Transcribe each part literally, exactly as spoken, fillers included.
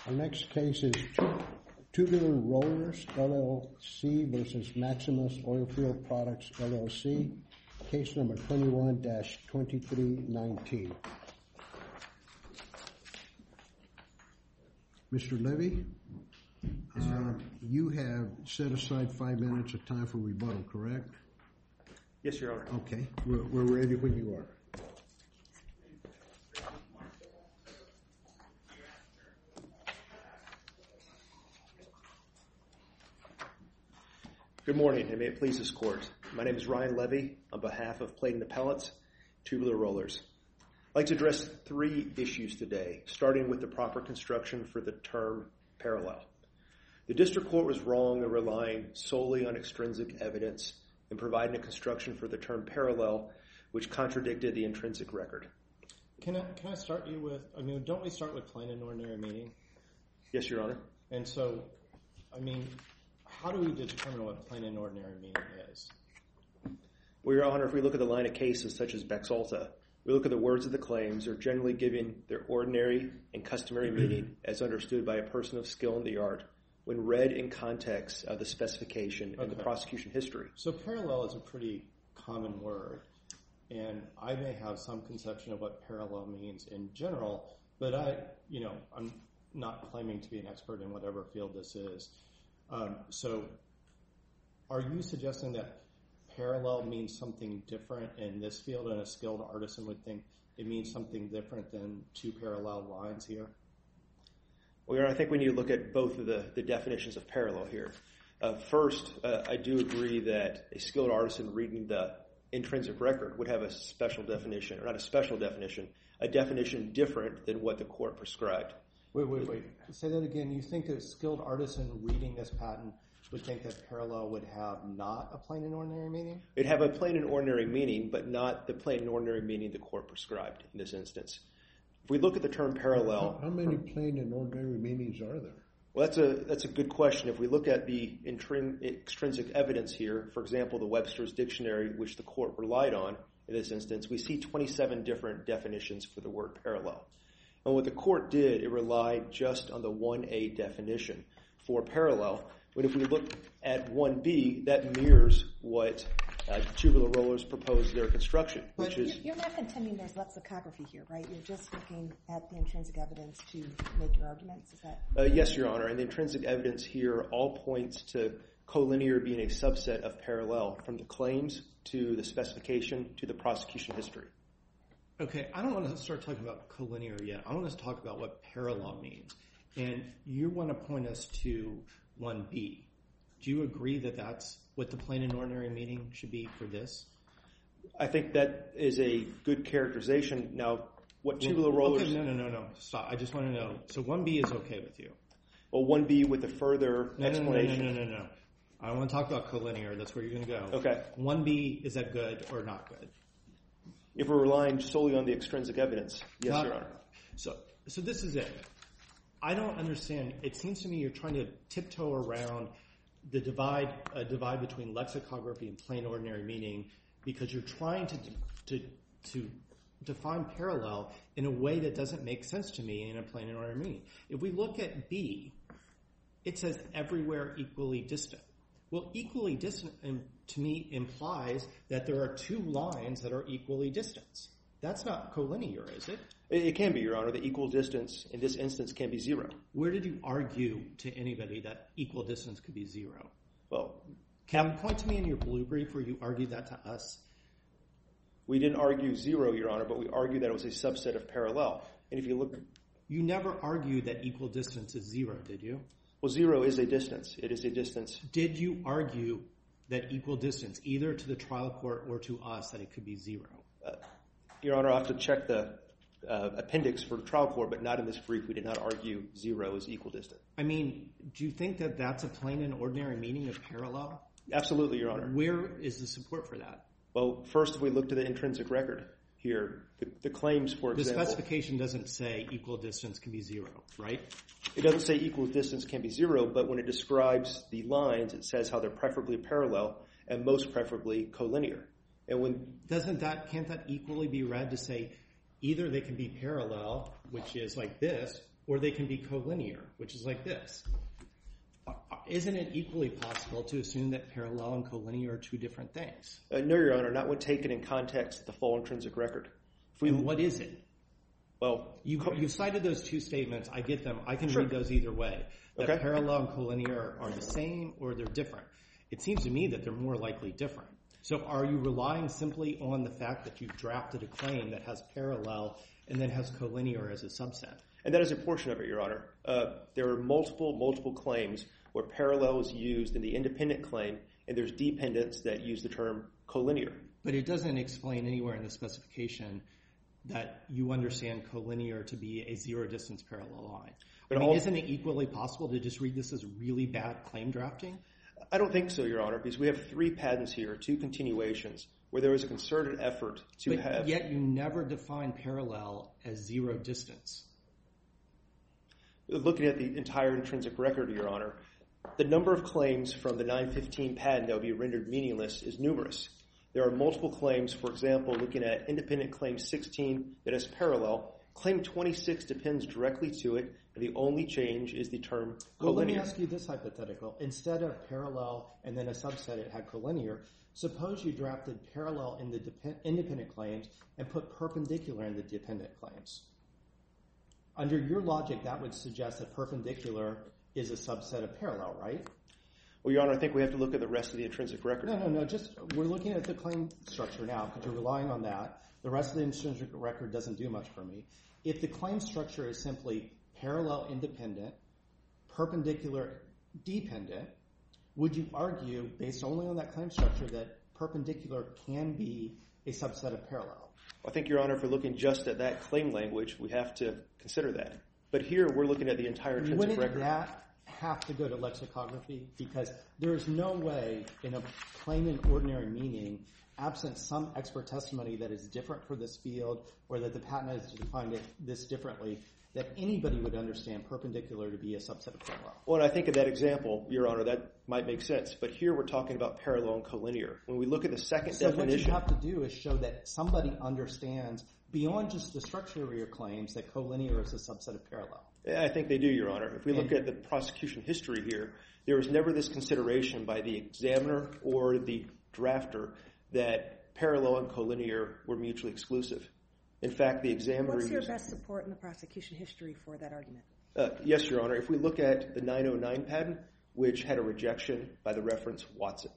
Our next case is Tubular Rollers, L L C versus Maximus Oilfield Products, L L C, case number twenty-one dash twenty-three nineteen. Mister Levy, yes, uh, you have set aside five minutes of time for rebuttal, correct? Yes, Your Honor. Okay, we're, we're ready when you are. Good morning, and may it please this court. My name is Ryan Levy on behalf of Platen Appellants, Tubular Rollers. I'd like to address three issues today, starting with the proper construction for the term parallel. The district court was wrong in relying solely on extrinsic evidence in providing a construction for the term parallel, which contradicted the intrinsic record. Can I, can I start you with, I mean, don't we start with plain and ordinary meaning? Yes, Your Honor. And so, I mean, how do we determine what plain and ordinary meaning is? Well, Your Honor, if we look at the line of cases such as Bexalta, we look at the words of the claims are generally giving their ordinary and customary meaning as understood by a person of skill in the art when read in context of the specification and Okay. the prosecution history. So parallel is a pretty common word, and I may have some conception of what parallel means in general, but I, you know, I'm not claiming to be an expert in whatever field this is. Um, so are you suggesting that parallel means something different in this field, and a skilled artisan would think it means something different than two parallel lines here? Well, Your Honor, I think we need to look at both of the, the definitions of parallel here. Uh, first, uh, I do agree that a skilled artisan reading the intrinsic record would have a special definition, or not a special definition, a definition different than what the court prescribed. Wait, wait, wait. Say that again. You think a skilled artisan reading this patent would think that parallel would have not a plain and ordinary meaning? It'd have a plain and ordinary meaning, but not the plain and ordinary meaning the court prescribed in this instance. If we look at the term parallel... How, how many plain and ordinary meanings are there? Well, that's a, that's a good question. If we look at the intrin- extrinsic evidence here, for example, the Webster's Dictionary, which the court relied on in this instance, we see twenty-seven different definitions for the word parallel. And what the court did, it relied just on the one A definition for parallel. But if we look at one B, that mirrors what uh, Tubular Rollers proposed their construction, which but is... You're not contending there's lexicography here, right? You're just looking at the intrinsic evidence to make your arguments, is that... Uh, yes, Your Honor, and the intrinsic evidence here all points to collinear being a subset of parallel, from the claims to the specification to the prosecution history. Okay, I don't want to start talking about collinear yet. I want us to talk about what parallel means. And you want to point us to one B. Do you agree that that's what the plain and ordinary meaning should be for this? I think that is a good characterization. Now, what Tubular Rollers... Okay, no, no, no, no. Stop. I just want to know. So one B is okay with you? Well, one B with a further no, explanation... No, no, no, no, no, no. I want to talk about collinear. That's where you're going to go. Okay. one B, is that good or not good? If we're relying solely on the extrinsic evidence, yes, Not, Your Honor. So, so this is it. I don't understand. It seems to me you're trying to tiptoe around the divide uh, divide between lexicography and plain ordinary meaning because you're trying to to to define parallel in a way that doesn't make sense to me in a plain and ordinary meaning. If we look at B, it says everywhere equally distant. Well, equally distant um, to me implies that there are two lines that are equally distant. That's not collinear, is it? It, it can be, Your Honor. The equal distance in this instance can be zero. Where did you argue to anybody that equal distance could be zero? Well, Can you point to me in your blue brief where you argued that to us? we didn't argue zero, Your Honor, but we argued that it was a subset of parallel. And if you look... You never argued that equal distance is zero, did you? Well, zero is a distance. It is a distance. Did you argue that equal distance, either to the trial court or to us, that it could be zero? Uh, Your Honor, I'll have to check the uh, appendix for the trial court, but not in this brief. We did not argue zero is equal distance. I mean, do you think that that's a plain and ordinary meaning of parallel? Absolutely, Your Honor. Where is the support for that? Well, first, if we look to the intrinsic record here, the, the claims, for The example... specification doesn't say equal distance can be zero, right? It doesn't say equal distance can be zero, but when it describes the lines, it says how they're preferably parallel and most preferably collinear. And when Doesn't that, can't that equally be read to say either they can be parallel, which is like this, or they can be collinear, which is like this. Isn't it equally possible to assume that parallel and collinear are two different things? Uh, no, Your Honor, not when taken in context of the full intrinsic record. If we, and what is it? Well, you you cited those two statements. I get them. I can sure. read those either way. That okay. parallel and collinear are the same or they're different. It seems to me that they're more likely different. So are you relying simply on the fact that you've drafted a claim that has parallel and then has collinear as a subset? And that is a portion of it, Your Honor. Uh, there are multiple, multiple claims where parallel is used in the independent claim, and there's dependents that use the term collinear. But it doesn't explain anywhere in the specification that you understand collinear to be a zero-distance parallel line. But I mean, all, isn't it equally possible to just read this as really bad claim drafting? I don't think so, Your Honor, because we have three patents here, two continuations, where there was a concerted effort to but have... Yet you never define parallel as zero distance. Looking at the entire intrinsic record, Your Honor, the number of claims from the nine fifteen patent that would be rendered meaningless is numerous. There are multiple claims, for example, looking at independent claim sixteen that is parallel. Claim twenty-six depends directly to it, and the only change is the term collinear. Well, let me ask you this hypothetical. Instead of parallel and then a subset, it had collinear. Suppose you drafted parallel in the dep- independent claims and put perpendicular in the dependent claims. Under your logic, that would suggest that perpendicular is a subset of parallel, right? Well, Your Honor, I think we have to look at the rest of the intrinsic record. No, no, no. Just we're looking at the claim structure now because you're relying on that. The rest of the intrinsic record doesn't do much for me. If the claim structure is simply parallel independent, perpendicular dependent, would you argue, based only on that claim structure, that perpendicular can be a subset of parallel? I think, Your Honor, if we're looking just at that claim language, we have to consider that. But here, we're looking at the entire intrinsic Wouldn't record. Wouldn't that have to go to lexicography? Because there is no way in a plain and ordinary meaning, absent some expert testimony that is different for this field or that the patent has defined it this differently, that anybody would understand perpendicular to be a subset of parallel. Well, and I think in that example, Your Honor, that might make sense. But here we're talking about parallel and collinear. When we look at the second so definition... So what you have to do is show that somebody understands, beyond just the structure of your claims, that collinear is a subset of parallel. Yeah, I think they do, Your Honor. If we look and, at the prosecution history here, there was never this consideration by the examiner or the drafter that parallel and collinear were mutually exclusive. In fact, the examiner... What's your used, best support in the prosecution history for that argument? Uh, yes, Your Honor. If we look at the nine oh nine patent, which had a rejection by the reference Watson.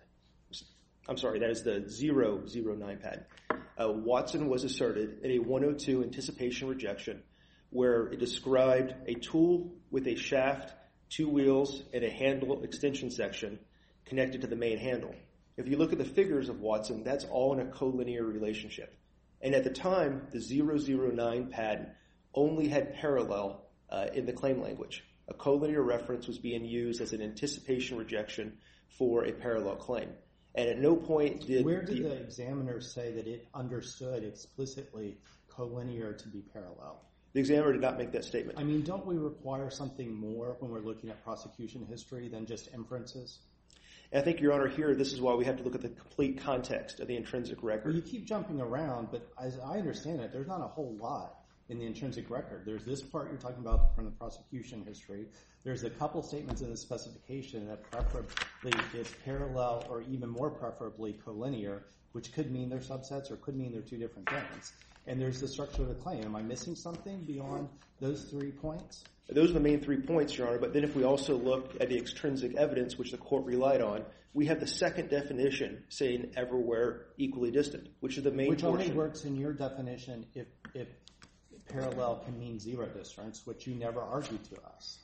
I'm sorry, that is the zero zero nine patent. Uh, Watson was asserted in a one oh two anticipation rejection where it described a tool with a shaft, two wheels, and a handle extension section connected to the main handle. If you look at the figures of Watson, that's all in a collinear relationship. And at the time, the zero zero nine patent only had parallel uh, in the claim language. A collinear reference was being used as an anticipation rejection for a parallel claim. And at no point did... Where did the, the examiner say that it understood explicitly collinear to be parallel? The examiner did not make that statement. I mean, don't we require something more when we're looking at prosecution history than just inferences? And I think, Your Honor, here, this is why we have to look at the complete context of the intrinsic record. Well, you keep jumping around, but as I understand it, there's not a whole lot in the intrinsic record. There's this part you're talking about from the prosecution history. There's a couple statements in the specification that preferably is parallel or even more preferably collinear, which could mean they're subsets or could mean they're two different things. And there's the structure of the claim. Am I missing something beyond those three points? Those are the main three points, Your Honor. But then if we also look at the extrinsic evidence, which the court relied on, we have the second definition saying everywhere equally distant, which is the main which portion. Which only works in your definition if, if parallel can mean zero distance, which you never argued to us.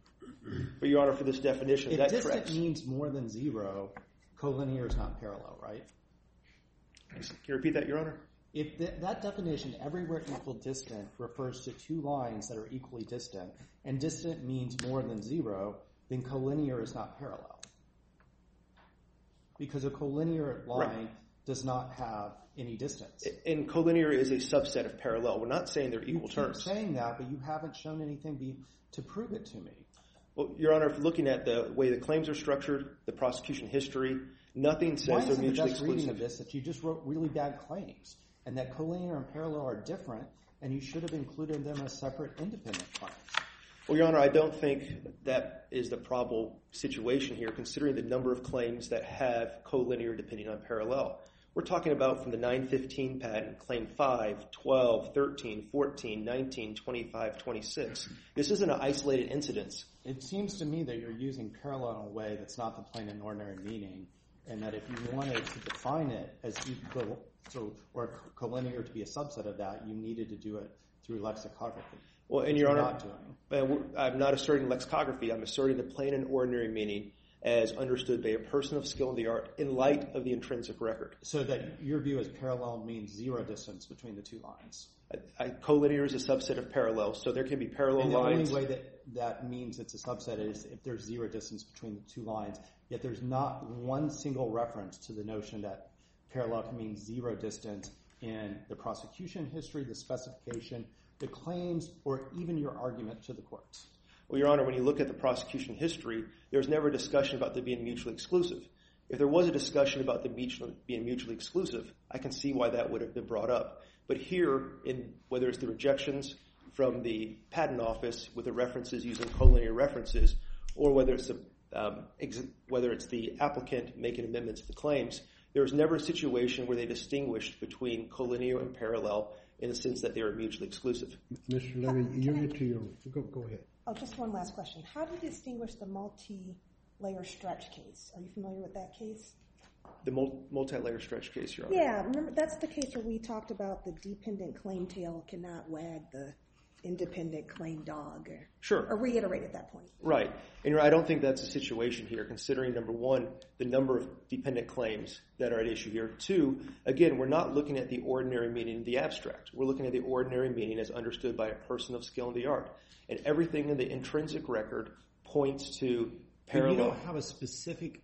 But, Your Honor, for this definition, if that distant tracks. means more than zero, collinear is not parallel, right? Can you repeat that, Your Honor? If th- that definition, everywhere equal distant, refers to two lines that are equally distant, and distant means more than zero, then collinear is not parallel. Because a collinear line right. does not have any distance. And collinear is a subset of parallel. We're not saying they're equal you terms. keep saying that, but you haven't shown anything be- to prove it to me. Well, Your Honor, if looking at the way the claims are structured, the prosecution history, nothing says Why they're mutually exclusive. Why is the best exclusive. reading of this that you just wrote really bad claims, and that collinear and parallel are different, and you should have included them as separate independent claims? Well, Your Honor, I don't think that is the probable situation here, considering the number of claims that have collinear depending on parallel. We're talking about from the nine fifteen patent, claim five, twelve, thirteen, fourteen, nineteen, twenty-five, twenty-six. This isn't an isolated incidence. It seems to me that you're using parallel in a way that's not the plain and ordinary meaning, and that if you wanted to define it as equal, so, or collinear to be a subset of that, you needed to do it through lexicography. Well, and Your Honor, not doing. I'm not asserting lexicography. I'm asserting the plain and ordinary meaning as understood by a person of skill in the art in light of the intrinsic record. So that your view is parallel means zero distance between the two lines. I, I, collinear is a subset of parallel, so there can be parallel and the lines. The only way that that means it's a subset is if there's zero distance between the two lines, yet there's not one single reference to the notion that parallel can mean zero distance in the prosecution history, the specification, the claims, or even your argument to the courts. Well, Your Honor, when you look at the prosecution history, there's never a discussion about them being mutually exclusive. If there was a discussion about them mutually, being mutually exclusive, I can see why that would have been brought up. But here, in whether it's the rejections from the patent office with the references using collinear references, or whether it's the um, ex- whether it's the applicant making amendments to the claims, there was never a situation where they distinguished between collinear and parallel in the sense that they were mutually exclusive. Mister Levy, you're into your go, go ahead. Oh, just one last question. How do you distinguish the multi-layer stretch case? Are you familiar with that case? The mul- multi-layer stretch case, Your Honor. Yeah, remember that's the case where we talked about the dependent claim tail cannot wag the independent claim dog. Or, Sure. Or reiterate at that point. Right. And I don't think that's the situation here, considering, number one, the number of dependent claims that are at issue here. Two, again, we're not looking at the ordinary meaning of the abstract. We're looking at the ordinary meaning as understood by a person of skill in the art. And everything in the intrinsic record points to parallel. But you don't have a specific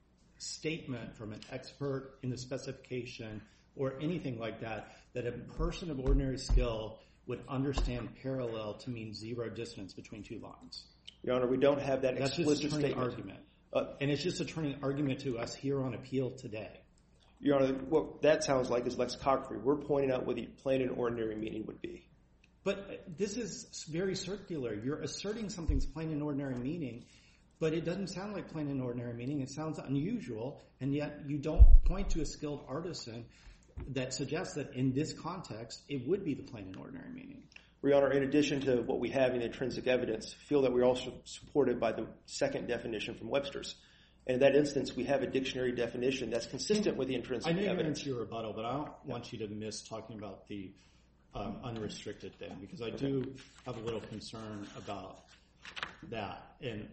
statement from an expert in the specification or anything like that that a person of ordinary skill would understand parallel to mean zero distance between two lines. Your Honor, we don't have that That's explicit just a turning statement. argument. Uh, and it's just a turning argument to us here on appeal today. Your Honor, what that sounds like is lexicography. We're pointing out what the plain and ordinary meaning would be. But this is very circular. You're asserting something's plain and ordinary meaning, but it doesn't sound like plain and ordinary meaning. It sounds unusual, and yet you don't point to a skilled artisan that suggests that in this context, it would be the plain and ordinary meaning. Your Honor, in addition to what we have in intrinsic evidence, feel that we're also supported by the second definition from Webster's. And in that instance, we have a dictionary definition that's consistent with the intrinsic I know evidence. you're into your rebuttal, but I don't want you to miss talking about the um, unrestricted thing, because I do have a little concern about that. And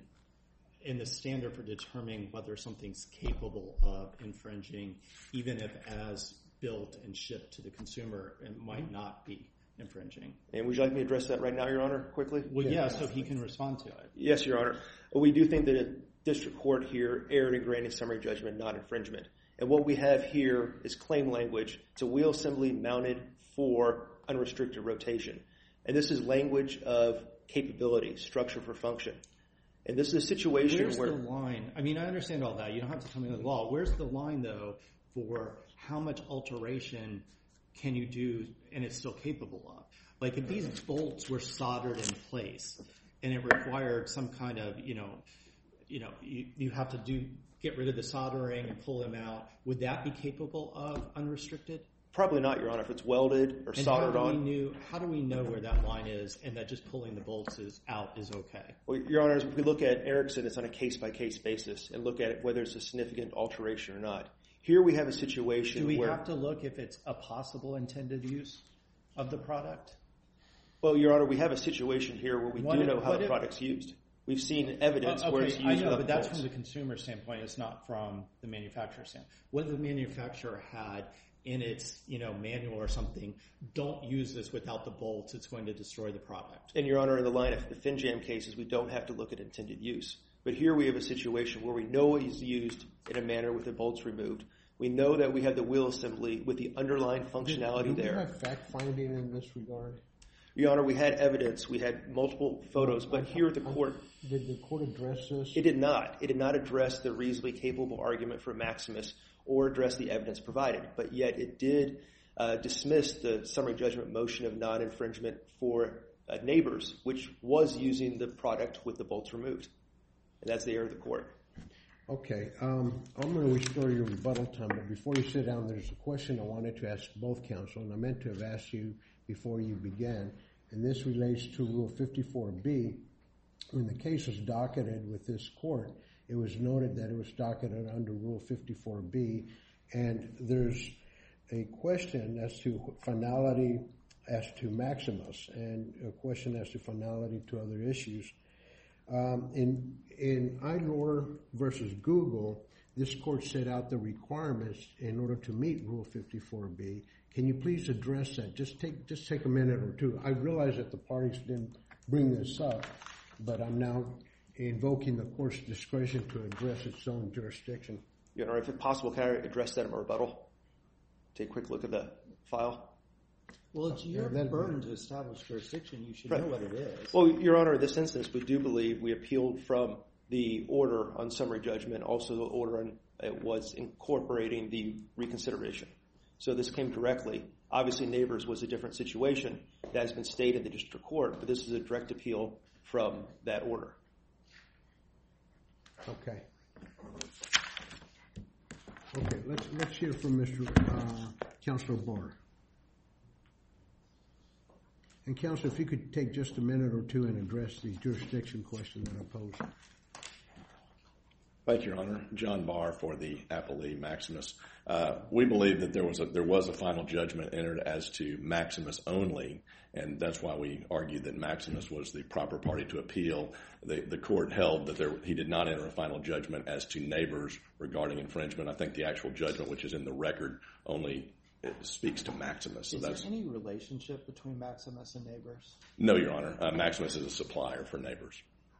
in the standard for determining whether something's capable of infringing, even if as built and shipped to the consumer, it might not be infringing. And would you like me to address that right now, Your Honor, quickly? Well, yeah, so he can respond to it. Yes, Your Honor. We do think that a district court here erred in granting summary judgment, not infringement. And what we have here is claim language. It's a wheel assembly mounted for unrestricted rotation. And this is language of capability, structure for function. And this is a situation Where's where... Where's the line? I mean, I understand all that. You don't have to tell me the law. Where's the line, though, for how much alteration can you do and it's still capable of? Like if these bolts were soldered in place and it required some kind of, you know, you know, you, you have to do get rid of the soldering and pull them out, would that be capable of unrestricted? Probably not, Your Honor, if it's welded or and soldered how do on. We knew, how do we know where that line is and that just pulling the bolts is out is okay? Well, Your Honor, if we look at Erickson, it's on a case-by-case basis and look at it whether it's a significant alteration or not. Here we have a situation Do we where... have to look if it's a possible intended use of the product? Well, Your Honor, we have a situation here where we What do if- know how what the if- product's used. We've seen evidence Uh, where it's okay, used I know, without but that's bolts. from the consumer standpoint. It's not from the manufacturer standpoint. What if the manufacturer had in its, you know, manual or something, don't use this without the bolts, it's going to destroy the product? And, Your Honor, in the line of the FinJam cases, we don't have to look at intended use. But here we have a situation where we know it is used in a manner with the bolts removed. We know that we have the wheel assembly with the underlying functionality Did, did there. we have fact-finding in this regard? Your Honor, we had evidence. We had multiple photos. But here at the court... Did the court address this? It did not. It did not address the reasonably capable argument for Maximus or address the evidence provided. But yet it did uh, dismiss the summary judgment motion of non-infringement for uh, Neighbors, which was using the product with the bolts removed. And that's the error of the court. Okay, um, I'm going to restore your rebuttal time, but before you sit down, there's a question I wanted to ask both counsel, and I meant to have asked you before you began, and this relates to Rule fifty-four B. When the case was docketed with this court, it was noted that it was docketed under Rule fifty-four B, and there's a question as to finality as to Maximus, and a question as to finality to other issues. Um, in in I L O R versus Google, this court set out the requirements in order to meet Rule fifty-four B. Can you please address that? Just take just take a minute or two. I realize that the parties didn't bring this up, but I'm now invoking the court's discretion to address its own jurisdiction. Your Honor, if it's possible, can I address that in my rebuttal? Take a quick look at the file. Well, it's your Yeah, that- burden to establish jurisdiction. You should Right. know what it is. Well, Your Honor, in this instance, we do believe we appealed from the order on summary judgment, also the order on, it was incorporating the reconsideration. So this came directly. Obviously, Neighbors was a different situation. That has been stated in the district court, but this is a direct appeal from that order. Okay. Okay, let's let's hear from Mister Uh, Counselor Barr. And Counselor, if you could take just a minute or two and address the jurisdiction question that I posed. Thank you, Your Honor. John Barr for the appellee Maximus. Uh, we believe that there was a there was a final judgment entered as to Maximus only, and that's why we argued that Maximus was the proper party to appeal. The, the court held that there, he did not enter a final judgment as to Neighbors regarding infringement. I think the actual judgment, which is in the record, only it speaks to Maximus. So is that's there any relationship between Maximus and Neighbors? no, Your Honor. Uh, Maximus is a supplier for Neighbors.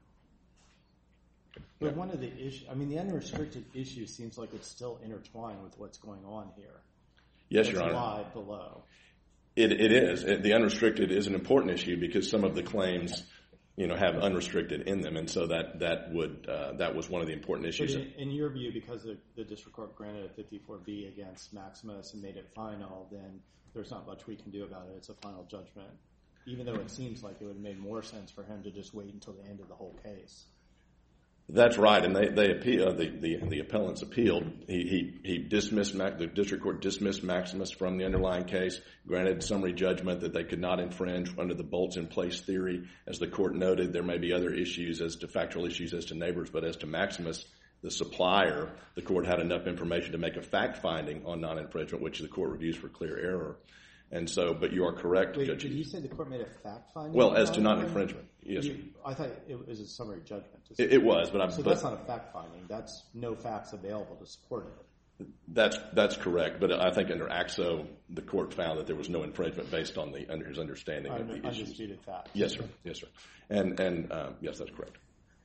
But one of the issues, I mean, the unrestricted issue seems like it's still intertwined with what's going on here. Yes, That's Your Honor. lied below. It, it is. It, the unrestricted is an important issue because some of the claims, you know, have unrestricted in them, and so that that would uh, that was one of the important But issues. in, in your view, because the, the district court granted a fifty-four B against Maximus and made it final, then there's not much we can do about it. It's a final judgment, even though it seems like it would have made more sense for him to just wait until the end of the whole case. That's right, and they they appeal, uh, the, the the appellants appealed. He he he dismissed Mac, the district court dismissed Maximus from the underlying case, granted summary judgment that they could not infringe under the bolts in place theory. As the court noted, there may be other issues as to factual issues as to Neighbors, but as to Maximus, the supplier, the court had enough information to make a fact finding on non-infringement, which the court reviews for clear error. And so, but you are correct, Wait, Judge. did you say the court made a fact finding? Well, on as to non-infringement? non-infringement, yes, sir. You, I thought it was a summary judgment. It, it was, but I'm. So but, that's not a fact finding. That's no facts available to support it. That's that's correct, but I think under A X O, the court found that there was no infringement based on the under his understanding of the issues. Undisputed facts. Yes, sir. Yes, sir. And and um, yes, that's correct.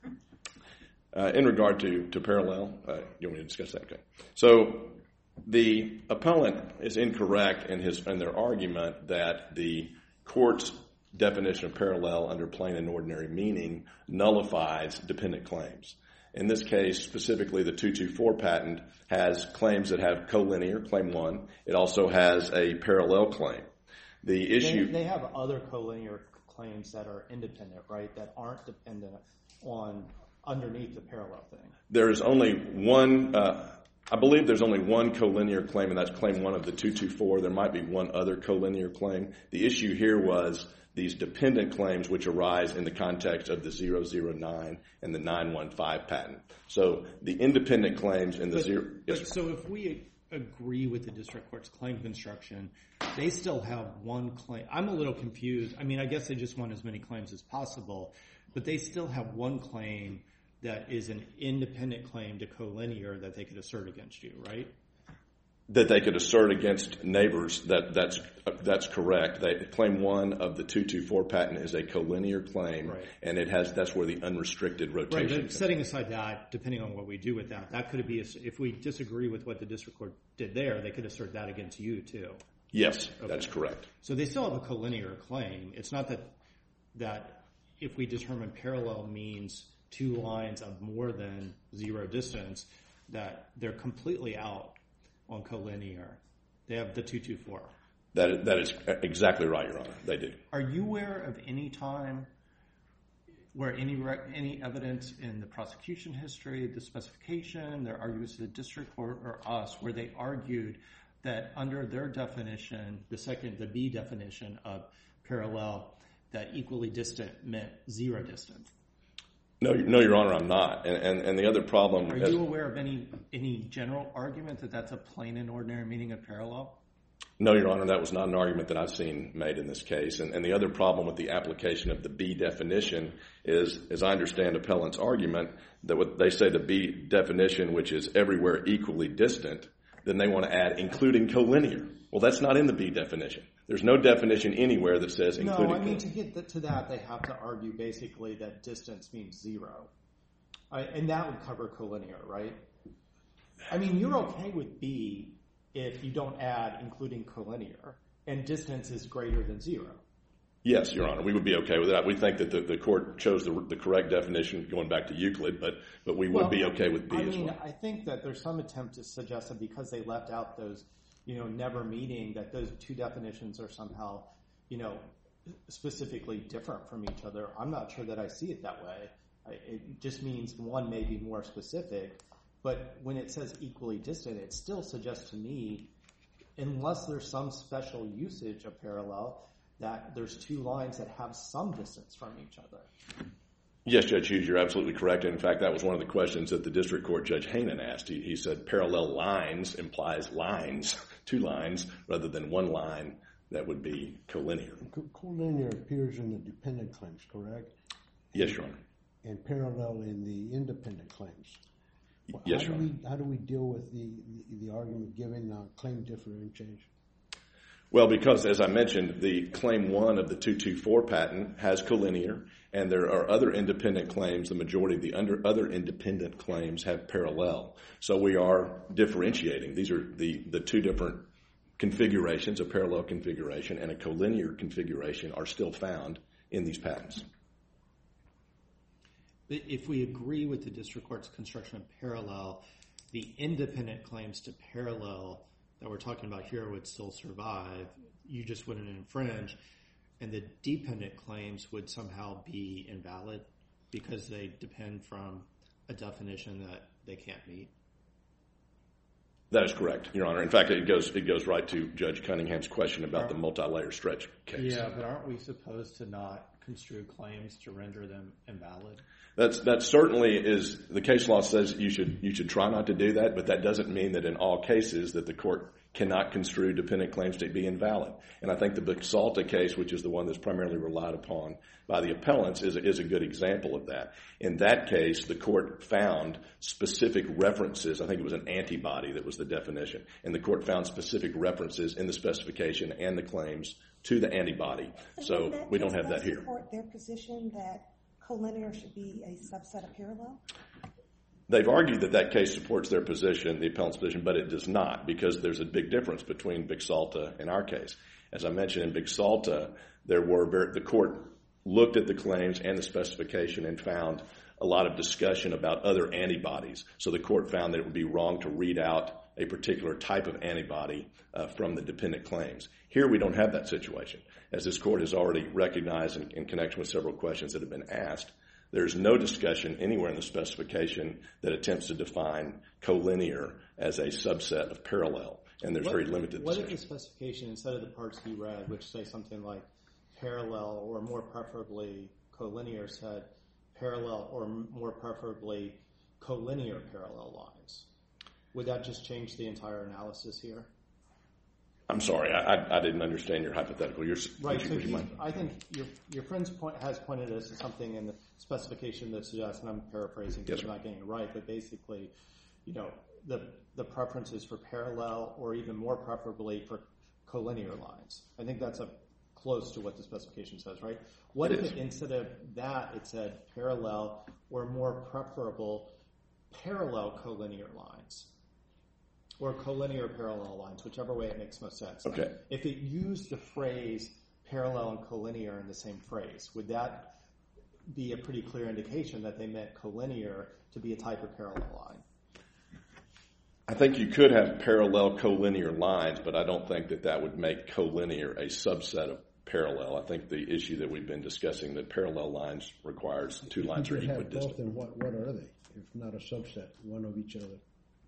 Uh, in regard to to parallel, uh, you want me to discuss that? Okay. So the appellant is incorrect in his in their argument that the court's definition of parallel under plain and ordinary meaning nullifies dependent claims. In this case, specifically, the two two four patent has claims that have collinear, claim one. It also has a parallel claim. The issue... They, they have other collinear claims that are independent, right, that aren't dependent on underneath the parallel thing. There is only one... Uh, I believe there's only one collinear claim, and that's claim one of the two two four. There might be one other collinear claim. The issue here was these dependent claims which arise in the context of the zero zero nine and the nine one five patent. So the independent claims in the But, zero... Yes, but sir. so if we agree with the district court's claim construction, they still have one claim. I'm a little confused. I mean, I guess they just want as many claims as possible, but they still have one claim that is an independent claim to collinear that they could assert against you, right? That they could assert against Neighbors, that that's that's correct. They, claim one of the two two four patent is a collinear claim, Right. and it has that's where the unrestricted rotation Right, but comes. setting aside that, depending on what we do with that, that could be, a, if we disagree with what the district court did there, they could assert that against you too. Yes, Okay. that's correct. So they still have a collinear claim. It's not that that if we determine parallel means two lines of more than zero distance, that they're completely out on collinear. They have the two two four. That that is exactly right, Your Honor. They do. Are you aware of any time where any rec- any evidence in the prosecution history, the specification, their arguments to the district court or us, where they argued that under their definition, the second, the B definition of parallel, that equally distant meant zero distance? No, no, Your Honor, I'm not. And and, and the other problem... Are is, you aware of any any general argument that that's a plain and ordinary meaning of parallel? No, Your Honor, that was not an argument that I've seen made in this case. And, and the other problem with the application of the B definition is, as I understand appellant's argument, that what they say the B definition, which is everywhere equally distant, then they want to add including collinear. Well, that's not in the B definition. There's no definition anywhere that says including. No, I mean, to get to that, they have to argue basically that distance means zero. I, and that would cover collinear, right? I mean, you're okay with B if you don't add including collinear, and distance is greater than zero. Yes, Your Honor, we would be okay with that. We think that the, the court chose the, the correct definition going back to Euclid, but but we would well, be okay with B I as mean, well. I think that there's some attempt to suggest that because they left out those, you know, never meeting, that those two definitions are somehow, you know, specifically different from each other. I'm not sure that I see it that way. I, it just means one may be more specific. But when it says equally distant, it still suggests to me, unless there's some special usage of parallel, that there's two lines that have some distance from each other. Yes, Judge Hughes, you're absolutely correct. In fact, that was one of the questions that the district court Judge Hainan asked. He, he said parallel lines implies lines, two lines, rather than one line that would be collinear. Collinear appears in the dependent claims, correct? Yes, Your Honor. And parallel in the independent claims. Yes, how Your do Honor. we, how do we deal with the, the, the argument given uh, claim differentiation? Well, because, as I mentioned, the claim one of the two twenty-four patent has collinear, and there are other independent claims. The majority of the under, other independent claims have parallel. So we are differentiating. These are the, the two different configurations, a parallel configuration and a collinear configuration are still found in these patents. If we agree with the district court's construction of parallel, the independent claims to parallel that we're talking about here would still survive. You just wouldn't infringe. And the dependent claims would somehow be invalid because they depend from a definition that they can't meet. That is correct, Your Honor. In fact, it goes it goes right to Judge Cunningham's question about the multi-layer stretch case. Yeah, but aren't we supposed to not construe claims to render them invalid? That's that certainly is the case law says you should you should try not to do that, but that doesn't mean that in all cases that the court cannot construe dependent claims to be invalid. And I think the Bexalta case, which is the one that's primarily relied upon by the appellants, is, is a good example of that. In that case, the court found specific references. I think it was an antibody that was the definition. And the court found specific references in the specification and the claims to the antibody. So, so we don't have that here. Support their position that collinear should be a subset of parallel? They've argued that that case supports their position, the appellant's position, but it does not because there's a big difference between Bexalta and our case. As I mentioned, in Bexalta, there were very, the court looked at the claims and the specification and found a lot of discussion about other antibodies. So the court found that it would be wrong to read out a particular type of antibody uh, from the dependent claims. Here we don't have that situation. As this court has already recognized in, in connection with several questions that have been asked, there's no discussion anywhere in the specification that attempts to define collinear as a subset of parallel, and there's what, very limited What discussion. if the specification, instead of the parts you read, which say something like parallel or more preferably collinear, said parallel or more preferably collinear parallel lines? Would that just change the entire analysis here? I'm sorry, I, I, I didn't understand your hypothetical. You're, right, you, so would you he, mind? I think your your friend's point has pointed us to something in the specification that suggests, and I'm paraphrasing because Yes, I'm not getting it right, but basically, you know, the the preferences for parallel or even more preferably for collinear lines. I think that's a close to what the specification says, right? What It if is. it, instead of that it said parallel or more preferable parallel collinear lines? Or collinear parallel lines, whichever way it makes most sense. Okay. If it used the phrase parallel and collinear in the same phrase, would that be a pretty clear indication that they meant collinear to be a type of parallel line? I think you could have parallel collinear lines, but I don't think that that would make collinear a subset of parallel. I think the issue that we've been discussing, that parallel lines requires two lines are If you have equidistant. both, then what, what are they? If not a subset, one of each other.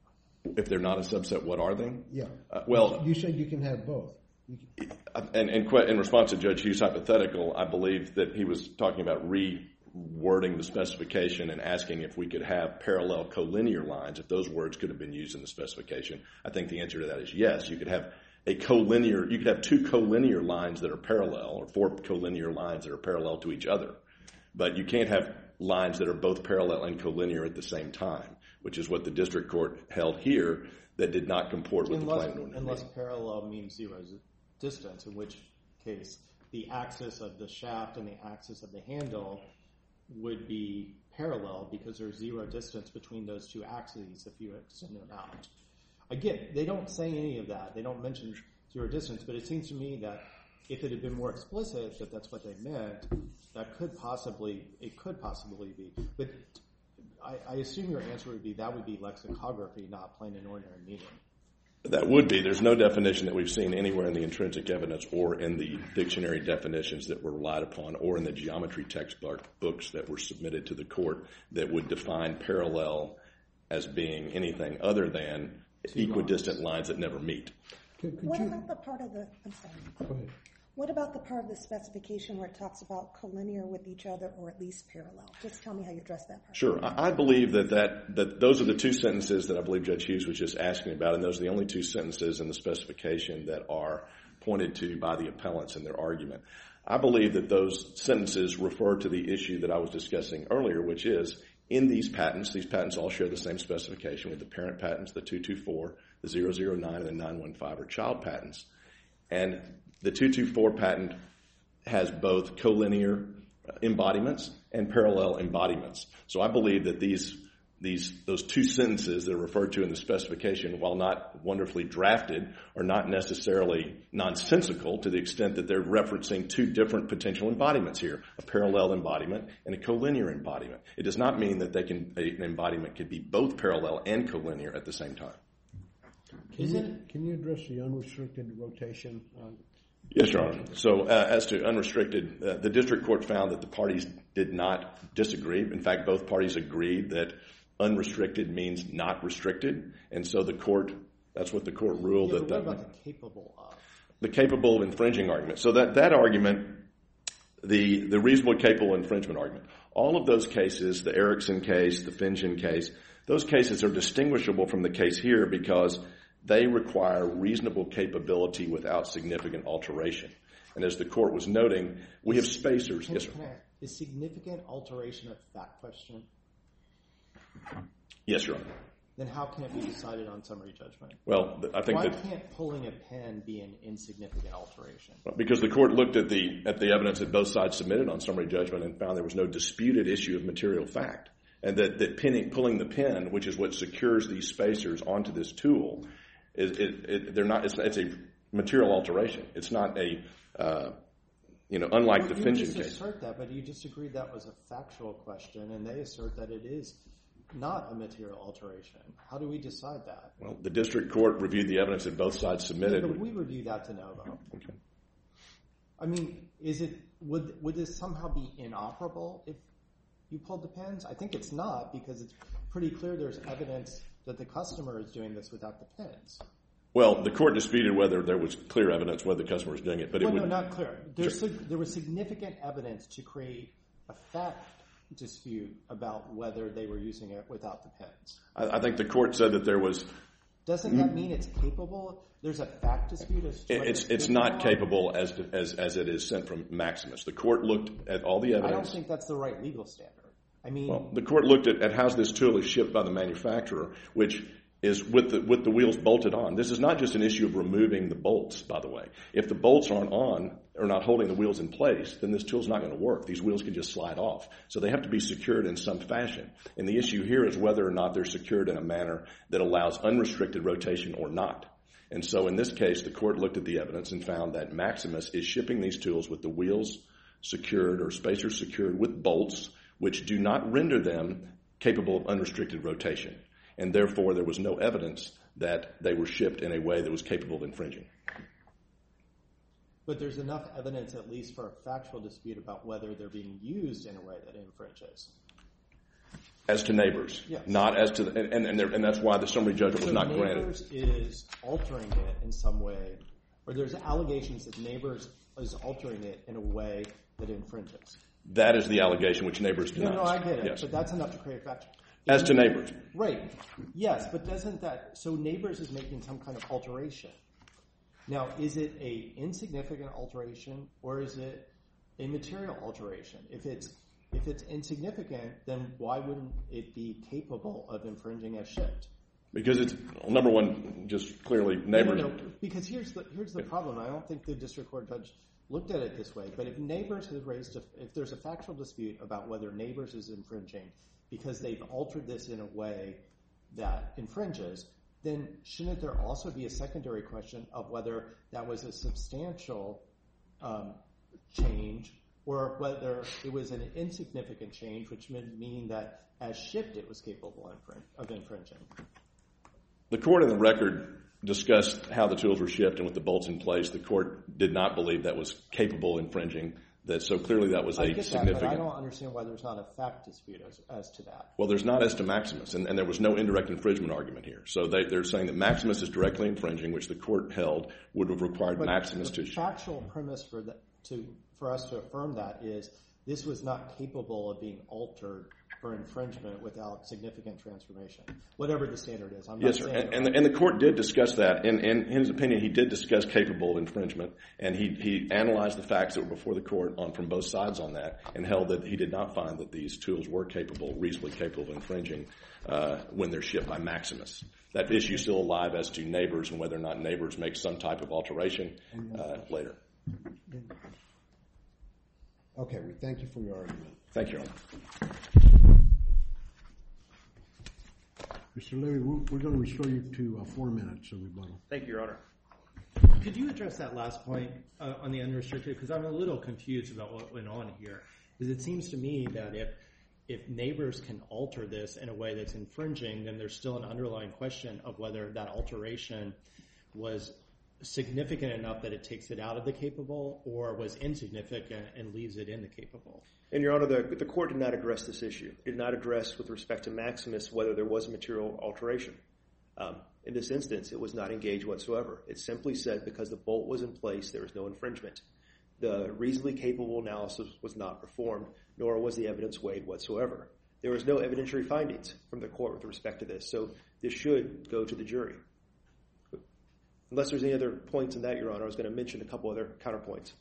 If they're not a subset, what are they? Yeah. Uh, well, you said you can have both. You can, and, and que- in response to Judge Hughes' hypothetical, I believe that he was talking about rewording the specification and asking if we could have parallel collinear lines, if those words could have been used in the specification. I think the answer to that is yes. You could have a collinear, you could have two collinear lines that are parallel, or four collinear lines that are parallel to each other. But you can't have lines that are both parallel and collinear at the same time, which is what the district court held here that did not comport with unless, the plain and ordinary Unless meaning. parallel means zero distance, in which case the axis of the shaft and the axis of the handle would be parallel because there's zero distance between those two axes if you extend them out. Again, they don't say any of that. They don't mention zero distance, but it seems to me that if it had been more explicit that that's what they meant, that could possibly, it could possibly be. But I, I assume your answer would be that would be lexicography, not plain and ordinary meaning. That would be. There's no definition that we've seen anywhere in the intrinsic evidence or in the dictionary definitions that were relied upon or in the geometry textbook books that were submitted to the court that would define parallel as being anything other than Two equidistant lines. lines that never meet. could, could What you, about the part of the, I'm sorry. go ahead. What about the part of the specification where it talks about collinear with each other or at least parallel? Just tell me how you address that part. Sure. I, I believe that, that, that those are the two sentences that I believe Judge Hughes was just asking about, and those are the only two sentences in the specification that are pointed to by the appellants in their argument. I believe that those sentences refer to the issue that I was discussing earlier, which is in these patents, these patents all share the same specification with the parent patents, the two two four, the zero zero nine, and the nine one five are child patents. And the two two four patent has both collinear embodiments and parallel embodiments. So I believe that these these those two sentences that are referred to in the specification, while not wonderfully drafted, are not necessarily nonsensical to the extent that they're referencing two different potential embodiments here, a parallel embodiment and a collinear embodiment. It does not mean that they can an embodiment could be both parallel and collinear at the same time. Can you, can you address the unrestricted rotation? On, Yes, Your Honor. So uh, as to unrestricted, uh, the district court found that the parties did not disagree. In fact, both parties agreed that unrestricted means not restricted. And so the court, that's what the court ruled. Yeah, that, but what that about the capable of? The capable of infringing argument. So that, that argument, the, the reasonable capable infringement argument, all of those cases, the Erickson case, the Finjen case, those cases are distinguishable from the case here because they require reasonable capability without significant alteration. And as the court was noting, we have spacers. Can, Yes, sir. can I, is significant alteration a fact question? Yes, Your Honor. Then how can it be decided on summary judgment? Well, th- I think Why that can't pulling a pen be an insignificant alteration? because the court looked at the at the evidence that both sides submitted on summary judgment and found there was no disputed issue of material fact, and that, that pinning, pulling the pen, which is what secures these spacers onto this tool, is it, it, they're not. It's, it's a material alteration. It's not a uh, you know, unlike the you Finjen just case. assert that, but you disagreed that was a factual question, and they assert that it is not a material alteration. How do we decide that? Well, the district court reviewed the evidence that both sides submitted. Yeah, but we review that to know, though. Okay. I mean, is it would would this somehow be inoperable if you pulled the pens? I think it's not, because it's pretty clear there's evidence that the customer is doing this without the pens. Well, the court disputed whether there was clear evidence whether the customer was doing it, but well, it would no, not clear. There's Sure. sig- there was significant evidence to create a fact dispute about whether they were using it without the pens. I, I think the court said that there was. Doesn't that mean it's capable? There's a fact dispute as to whether It's it's not capable as to, as as it is sent from Maximus. The court looked at all the I don't evidence. think that's the right legal standard. I mean, Well, the court looked at, at how this tool is shipped by the manufacturer, which is with the with the wheels bolted on. This is not just an issue of removing the bolts, by the way. If the bolts aren't on or not holding the wheels in place, then this tool's not going to work. These wheels can just slide off. So they have to be secured in some fashion. And the issue here is whether or not they're secured in a manner that allows unrestricted rotation or not. And so in this case, the court looked at the evidence and found that Maximus is shipping these tools with the wheels secured or spacers secured with bolts, which do not render them capable of unrestricted rotation. And therefore, there was no evidence that they were shipped in a way that was capable of infringing. But there's enough evidence, at least for a factual dispute, about whether they're being used in a way that infringes. As to neighbors, yes. Not as to, the, and and, and that's why the summary judgment was so not neighbors granted. Is altering it in some way, or there's allegations that neighbors is altering it in a way that infringes. That is the allegation which neighbors denies. No, no, I get it, yes. but that's enough to create factual. As to neighbors. Right. Yes, but doesn't that, so neighbors is making some kind of alteration. Now, is it a insignificant alteration or is it a material alteration? If it's if it's insignificant, then why wouldn't it be capable of infringing as shipped? Because it's, well, number one, just clearly neighbors. No, no, no, because here's the here's the problem. I don't think the district court judge looked at it this way. But if neighbors has raised, a, if there's a factual dispute about whether neighbors is infringing because they've altered this in a way that infringes, then shouldn't there also be a secondary question of whether that was a substantial um, change or whether it was an insignificant change, which would mean that as shipped it was capable of infringing? The court in the record discussed how the tools were shipped and with the bolts in place. The court did not believe that was capable of infringing. That so clearly that was a I get significant. That, but I don't understand why there's not a fact dispute as, as to that. Well, there's not as to Maximus, and, and there was no indirect infringement argument here. So they, they're saying that Maximus is directly infringing, which the court held would have required but Maximus the to. Factual premise for the, to for us to affirm that is this was not capable of being altered for infringement without significant transformation, whatever the standard is. I'm not yes, sir. saying And, and, the, and the court did discuss that. In, in his opinion, he did discuss capable of infringement, and he, he analyzed the facts that were before the court on from both sides on that and held that he did not find that these tools were capable, reasonably capable of infringing uh, when they're shipped by Maximus. That issue is still alive as to neighbors and whether or not neighbors make some type of alteration uh, later. Okay, we thank you for your argument. Thank you, Your Honor. Mister Levy, we're, we're going to restore you to uh, four minutes of rebuttal. Thank you, Your Honor. Could you address that last point uh, on the unrestricted? Because I'm a little confused about what went on here. Because it seems to me that if if neighbors can alter this in a way that's infringing, then there's still an underlying question of whether that alteration was significant enough that it takes it out of the capable or was insignificant and leaves it in the capable. And, Your Honor, the, the court did not address this issue. It did not address, with respect to Maximus, whether there was a material alteration. Um, in this instance, it was not engaged whatsoever. It simply said because the bolt was in place, there was no infringement. The reasonably capable analysis was not performed, nor was the evidence weighed whatsoever. There was no evidentiary findings from the court with respect to this, so this should go to the jury. Unless there's any other points in that, Your Honor, I was going to mention a couple other counterpoints.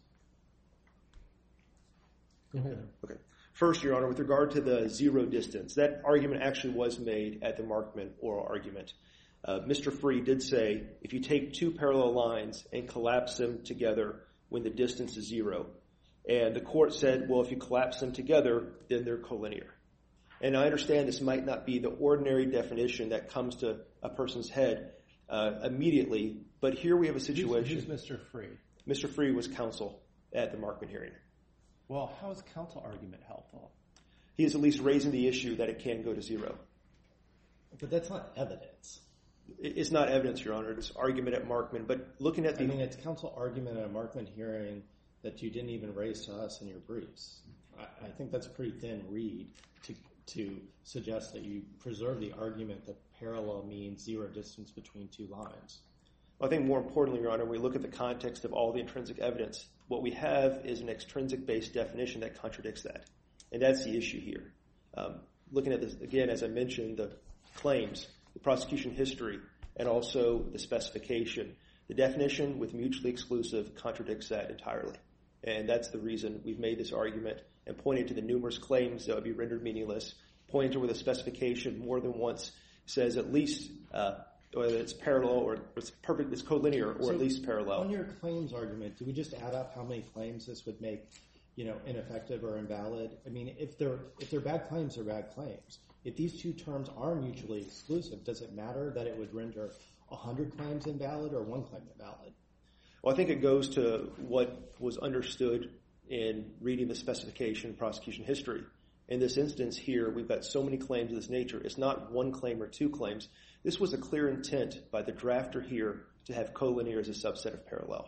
Okay. First, Your Honor, with regard to the zero distance, that argument actually was made at the Markman oral argument. Uh, Mister Free did say if you take two parallel lines and collapse them together when the distance is zero, and the court said, well, if you collapse them together, then they're collinear. And I understand this might not be the ordinary definition that comes to a person's head uh, immediately, but here we have a situation. Who's Mister Free? Mister Free was counsel at the Markman hearing. Well, how is counsel argument helpful? He is at least raising the issue that it can go to zero. But that's not evidence. It's not evidence, Your Honor. It's argument at Markman. But looking at the... I mean, it's counsel argument at a Markman hearing that you didn't even raise to us in your briefs. I, I think that's a pretty thin read to, to suggest that you preserve the argument that parallel means zero distance between two lines. Well, I think more importantly, Your Honor, when we look at the context of all the intrinsic evidence, what we have is an extrinsic-based definition that contradicts that. And that's the issue here. Um, looking at this, again, as I mentioned, the claims, the prosecution history, and also the specification, the definition with mutually exclusive contradicts that entirely. And that's the reason we've made this argument and pointed to the numerous claims that would be rendered meaningless, pointing to where the specification more than once says at least uh, whether it's parallel or it's perfect, it's collinear or So at least parallel. On your claims argument, do we just add up how many claims this would make, you know, ineffective or invalid? I mean, if they're if they're bad claims, they're bad claims. If these two terms are mutually exclusive, does it matter that it would render one hundred claims invalid or one claim invalid? Well, I think it goes to what was understood in reading the specification prosecution history. In this instance here, we've got so many claims of this nature. It's not one claim or two claims. This was a clear intent by the drafter here to have collinear as a subset of parallel.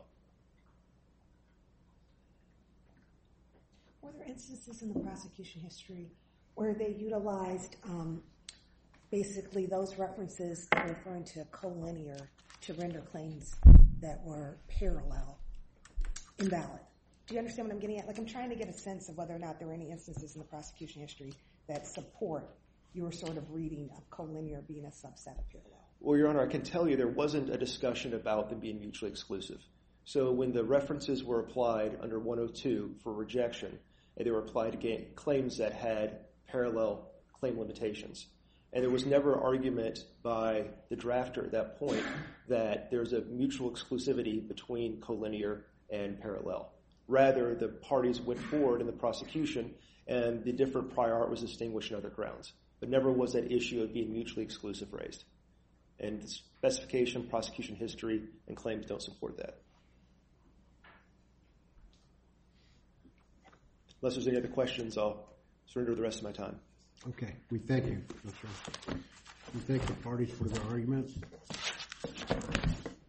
Were there instances in the prosecution history where they utilized um, basically those references referring to collinear to render claims that were parallel invalid? Do you understand what I'm getting at? Like, I'm trying to get a sense of whether or not there were any instances in the prosecution history that support your sort of reading of collinear being a subset of parallel. Well, Your Honor, I can tell you there wasn't a discussion about them being mutually exclusive. So when the references were applied under one oh two for rejection, they were applied to claims that had parallel claim limitations. And there was never argument by the drafter at that point that there's a mutual exclusivity between collinear and parallel. Rather, the parties went forward in the prosecution, and the different prior art was distinguished on other grounds. But never was that issue of being mutually exclusive raised. And the specification, prosecution history, and claims don't support that. Unless there's any other questions, I'll surrender the rest of my time. Okay, we thank you. We thank the parties for their arguments.